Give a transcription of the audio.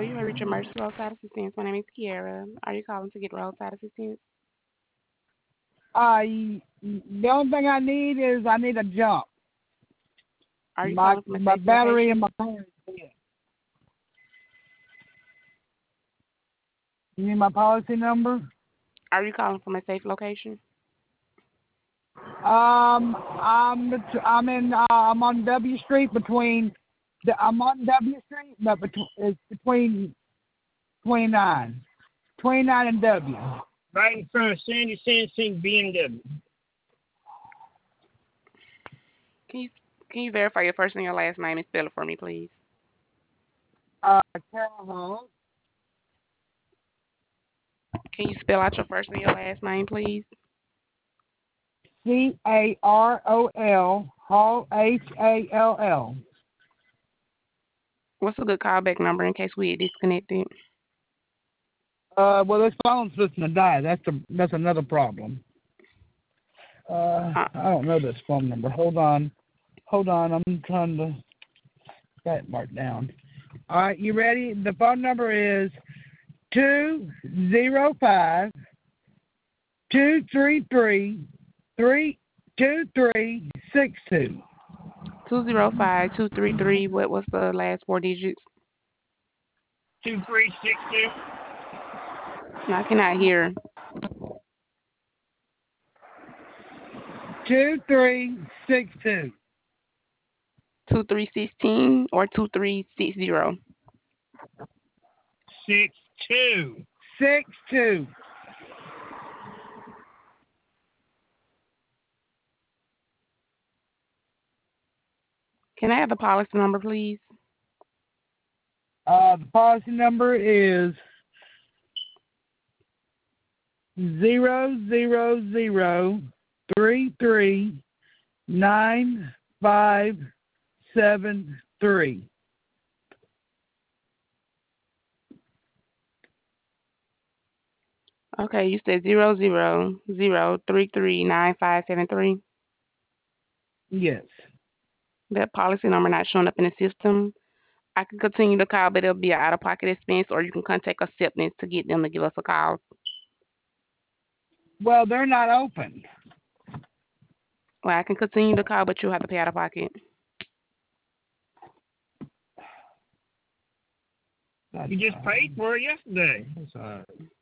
you may reach emergency roadside assistance. My name is Kiara. Are you calling to get roadside assistance? The only thing I need is I need a jump. Are you My calling from a my safe battery and location? my parents dead. You need my policy number? Are you calling from a safe location? I'm on W Street I'm on W Street, but it's between 29 and W. Right in front of Sandy Sansing BMW. Can you verify your first and your last name and spell it for me, please? Carol Hall. Can you spell out your first and your last name, please? Carol Hall, Hall. What's a good callback number in case we get disconnected? Well, this phone's supposed to die. That's another problem. I don't know this phone number. Hold on. I'm trying to get it marked down. All right, you ready? The phone number is 205-233-32362. 205-233. What was the last four digits? 2362. No, I cannot hear. 2362. 2316 or 2360? 62. 62. Can I have the policy number, please? The policy number is 000339573. Okay, you said 000339573. Yes. That policy number not showing up in the system. I can continue to call, but it'll be an out-of-pocket expense, or you can contact acceptance to get them to give us a call. Well, they're not open. Well, I can continue to call, but you'll have to pay out-of-pocket. You just paid for it yesterday. That's all right.